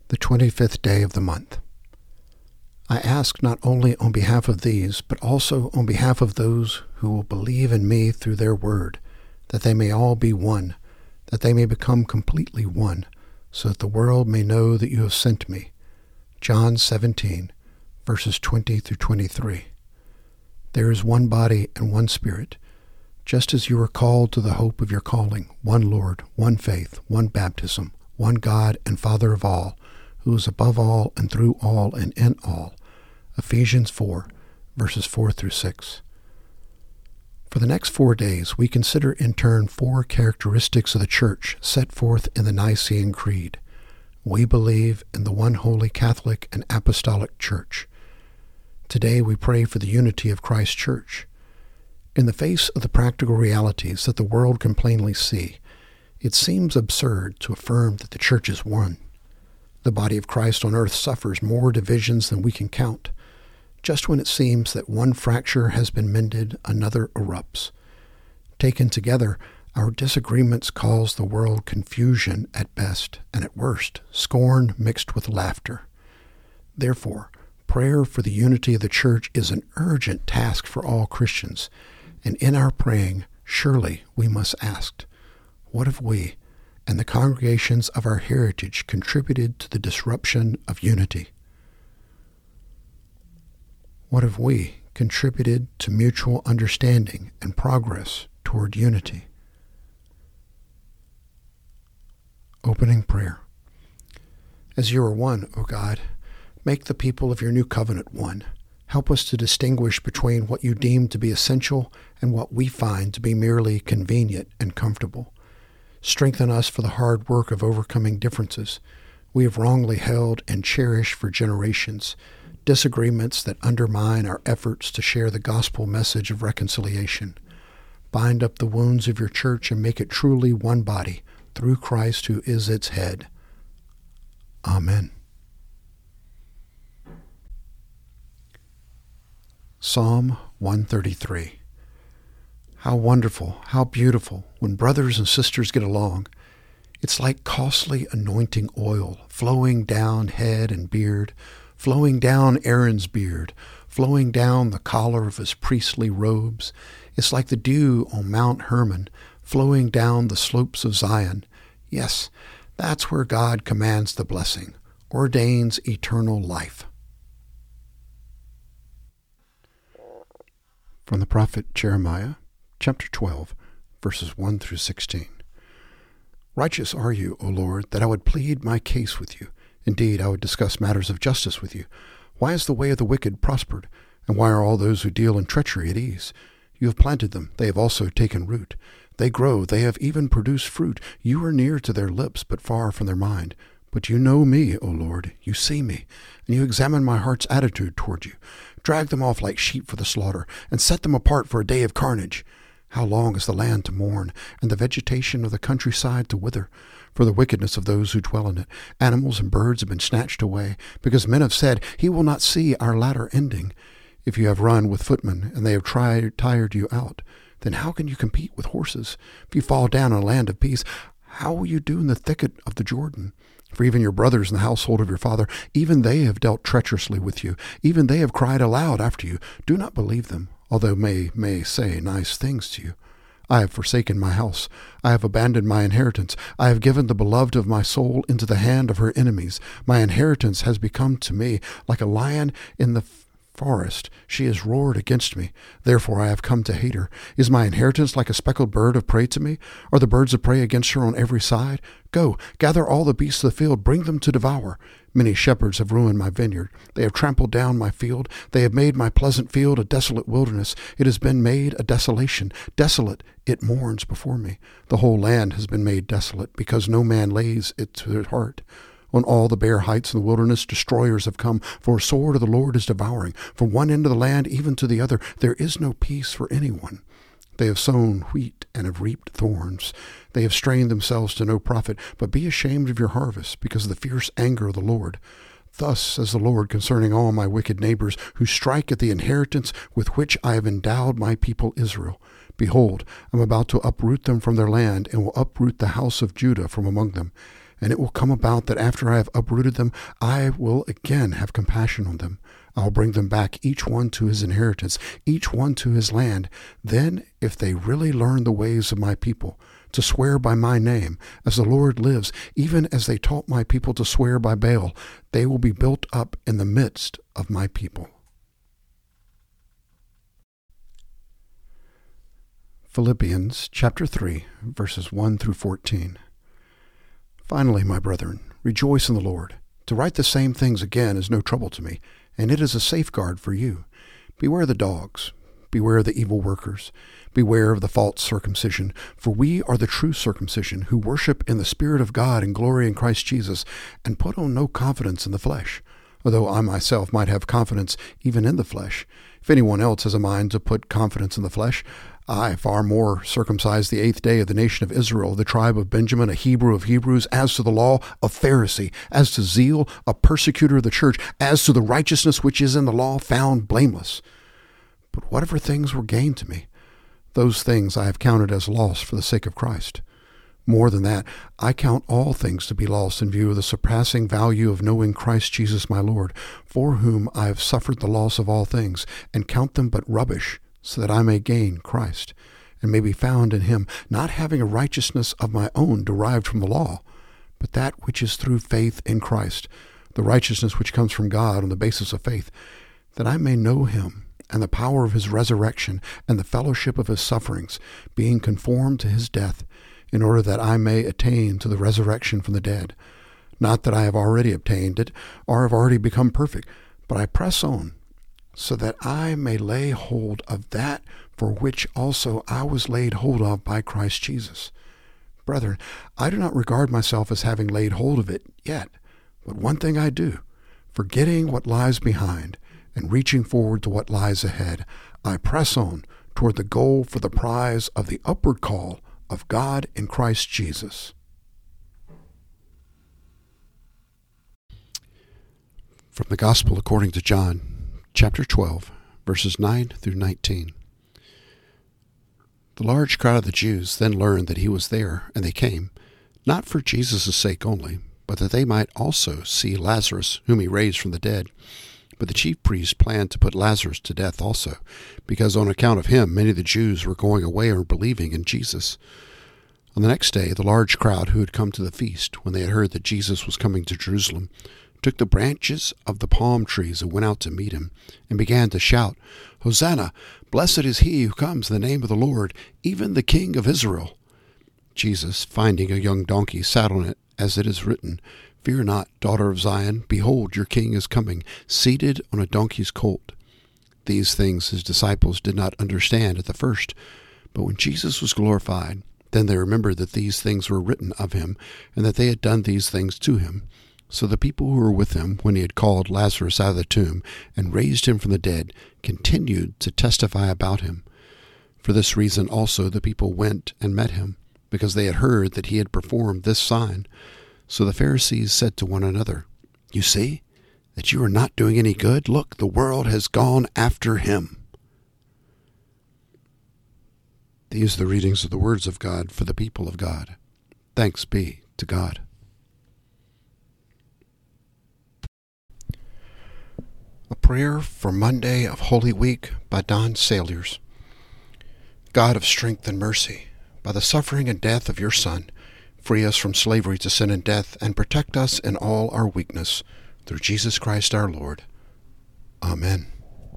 the 25th day of the month. I ask not only on behalf of these, but also on behalf of those who will believe in me through their word, that they may all be one, that they may become completely one, so that the world may know that you have sent me. John 17, verses 20 through 23. There is one body and one Spirit, just as you are called to the hope of your calling, one Lord, one faith, one baptism, one God and Father of all, who is above all and through all and in all. Ephesians 4, verses 4 through 6. For the next 4 days, we consider in turn 4 characteristics of the Church set forth in the Nicene Creed. We believe in the one holy Catholic and Apostolic Church. Today we pray for the unity of Christ's Church. In the face of the practical realities that the world can plainly see, it seems absurd to affirm that the Church is one. The body of Christ on earth suffers more divisions than we can count. Just when it seems that one fracture has been mended, another erupts. Taken together, our disagreements cause the world confusion at best, and at worst, scorn mixed with laughter. Therefore, prayer for the unity of the Church is an urgent task for all Christians, and in our praying, surely we must ask, what have we and the congregations of our heritage contributed to the disruption of unity? What have we contributed to mutual understanding and progress toward unity? Opening prayer. As you are one, O God, make the people of your new covenant one. Help us to distinguish between what you deem to be essential and what we find to be merely convenient and comfortable. Strengthen us for the hard work of overcoming differences we have wrongly held and cherished for generations, disagreements that undermine our efforts to share the gospel message of reconciliation. Bind up the wounds of your church and make it truly one body, through Christ who is its head. Amen. Psalm 133. How wonderful, how beautiful, when brothers and sisters get along. It's like costly anointing oil flowing down head and beard, flowing down Aaron's beard, flowing down the collar of his priestly robes. It's like the dew on Mount Hermon, flowing down the slopes of Zion. Yes, that's where God commands the blessing, ordains eternal life. From the prophet Jeremiah, chapter 12, verses 1 through 16. Righteous are you, O Lord, that I would plead my case with you. Indeed, I would discuss matters of justice with you. Why is the way of the wicked prospered? And why are all those who deal in treachery at ease? You have planted them, they have also taken root. They grow, they have even produced fruit. You are near to their lips, but far from their mind. But you know me, O Lord, you see me, and you examine my heart's attitude toward you. Drag them off like sheep for the slaughter, and set them apart for a day of carnage. How long is the land to mourn, and the vegetation of the countryside to wither? For the wickedness of those who dwell in it, animals and birds have been snatched away, because men have said, he will not see our latter ending. If you have run with footmen, and they have tired you out, then how can you compete with horses? If you fall down in a land of peace, how will you do in the thicket of the Jordan? For even your brothers in the household of your father, even they have dealt treacherously with you. Even they have cried aloud after you. Do not believe them, although may say nice things to you. I have forsaken my house. I have abandoned my inheritance. I have given the beloved of my soul into the hand of her enemies. My inheritance has become to me like a lion in the forest. She has roared against me. Therefore I have come to hate her. Is my inheritance like a speckled bird of prey to me? Are the birds of prey against her on every side? Go, gather all the beasts of the field, bring them to devour. Many shepherds have ruined my vineyard. They have trampled down my field. They have made my pleasant field a desolate wilderness. It has been made a desolation. Desolate, it mourns before me. The whole land has been made desolate, because no man lays it to his heart. On all the bare heights in the wilderness destroyers have come, for a sword of the Lord is devouring. From one end of the land even to the other there is no peace for anyone. They have sown wheat and have reaped thorns. They have strained themselves to no profit, but be ashamed of your harvest, because of the fierce anger of the Lord. Thus says the Lord concerning all my wicked neighbors, who strike at the inheritance with which I have endowed my people Israel. Behold, I am about to uproot them from their land, and will uproot the house of Judah from among them. And it will come about that after I have uprooted them, I will again have compassion on them. I'll bring them back, each one to his inheritance, each one to his land. Then, if they really learn the ways of my people, to swear by my name, as the Lord lives, even as they taught my people to swear by Baal, they will be built up in the midst of my people. Philippians chapter 3, verses 1 through 14. Finally, my brethren, rejoice in the Lord. To write the same things again is no trouble to me, and it is a safeguard for you. Beware the dogs, beware the evil workers, beware of the false circumcision, for we are the true circumcision, who worship in the Spirit of God and glory in Christ Jesus, and put on no confidence in the flesh, although I myself might have confidence even in the flesh. If anyone else has a mind to put confidence in the flesh, I, far more, circumcised the 8th day of the nation of Israel, the tribe of Benjamin, a Hebrew of Hebrews, as to the law, a Pharisee, as to zeal, a persecutor of the church, as to the righteousness which is in the law, found blameless. But whatever things were gained to me, those things I have counted as loss for the sake of Christ. More than that, I count all things to be lost in view of the surpassing value of knowing Christ Jesus my Lord, for whom I have suffered the loss of all things, and count them but rubbish, so that I may gain Christ, and may be found in him, not having a righteousness of my own derived from the law, but that which is through faith in Christ, the righteousness which comes from God on the basis of faith, that I may know him, and the power of his resurrection, and the fellowship of his sufferings, being conformed to his death, in order that I may attain to the resurrection from the dead. Not that I have already obtained it, or have already become perfect, but I press on, so that I may lay hold of that for which also I was laid hold of by Christ Jesus. Brethren, I do not regard myself as having laid hold of it yet, but one thing I do, forgetting what lies behind, and reaching forward to what lies ahead, I press on toward the goal for the prize of the upward call of God in Christ Jesus. From the Gospel according to John, chapter 12, verses 9 through 19. The large crowd of the Jews then learned that he was there, and they came, not for Jesus' sake only, but that they might also see Lazarus, whom he raised from the dead. But the chief priests planned to put Lazarus to death also, because on account of him many of the Jews were going away and believing in Jesus. On the next day, the large crowd who had come to the feast, when they had heard that Jesus was coming to Jerusalem, took the branches of the palm trees and went out to meet him, and began to shout, "Hosanna! Blessed is he who comes in the name of the Lord, even the King of Israel." Jesus, finding a young donkey, sat on it, as it is written, "Fear not, daughter of Zion, behold, your king is coming, seated on a donkey's colt." These things his disciples did not understand at the first, but when Jesus was glorified, then they remembered that these things were written of him, and that they had done these things to him. So the people who were with him, when he had called Lazarus out of the tomb and raised him from the dead, continued to testify about him. For this reason also the people went and met him, because they had heard that he had performed this sign. So the Pharisees said to one another, "You see that you are not doing any good? Look, the world has gone after him." These are the readings of the words of God for the people of God. Thanks be to God. A prayer for Monday of Holy Week by Don Saliers. God of strength and mercy, by the suffering and death of your Son, free us from slavery to sin and death, and protect us in all our weakness, through Jesus Christ our Lord. Amen.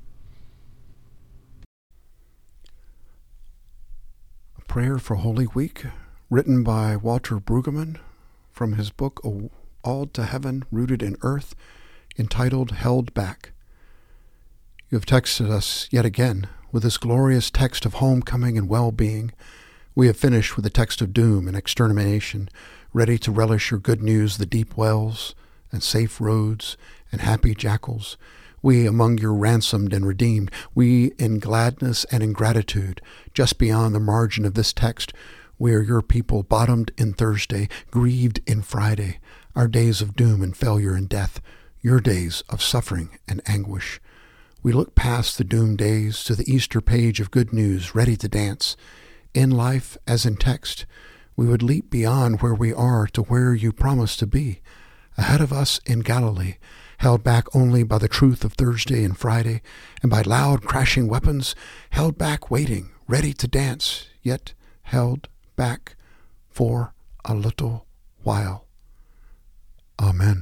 A prayer for Holy Week, written by Walter Brueggemann from his book, All to Heaven, Rooted in Earth, entitled Held Back. You have texted us yet again with this glorious text of homecoming and well-being. We have finished with the text of doom and extermination, ready to relish your good news, the deep wells and safe roads and happy jackals. We among your ransomed and redeemed, we in gladness and in gratitude, just beyond the margin of this text, we are your people, bottomed in Thursday, grieved in Friday, our days of doom and failure and death, your days of suffering and anguish. We look past the doomed days to the Easter page of good news, ready to dance. In life, as in text, we would leap beyond where we are to where you promised to be, ahead of us in Galilee, held back only by the truth of Thursday and Friday, and by loud crashing weapons, held back waiting, ready to dance, yet held back for a little while. Amen.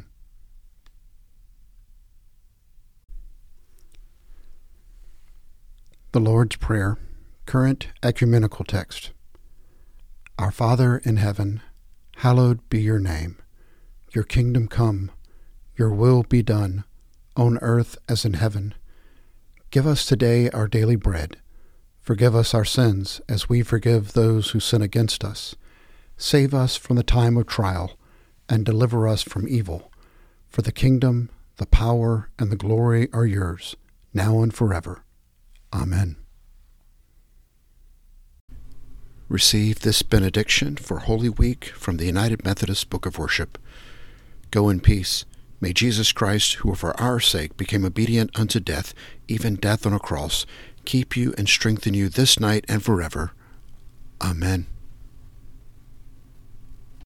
The Lord's Prayer, current ecumenical text. Our Father in heaven, hallowed be your name. Your kingdom come, your will be done, on earth as in heaven. Give us today our daily bread. Forgive us our sins as we forgive those who sin against us. Save us from the time of trial, and deliver us from evil. For the kingdom, the power, and the glory are yours, now and forever. Amen. Receive this benediction for Holy Week from the United Methodist Book of Worship. Go in peace. May Jesus Christ, who for our sake became obedient unto death, even death on a cross, keep you and strengthen you this night and forever. Amen.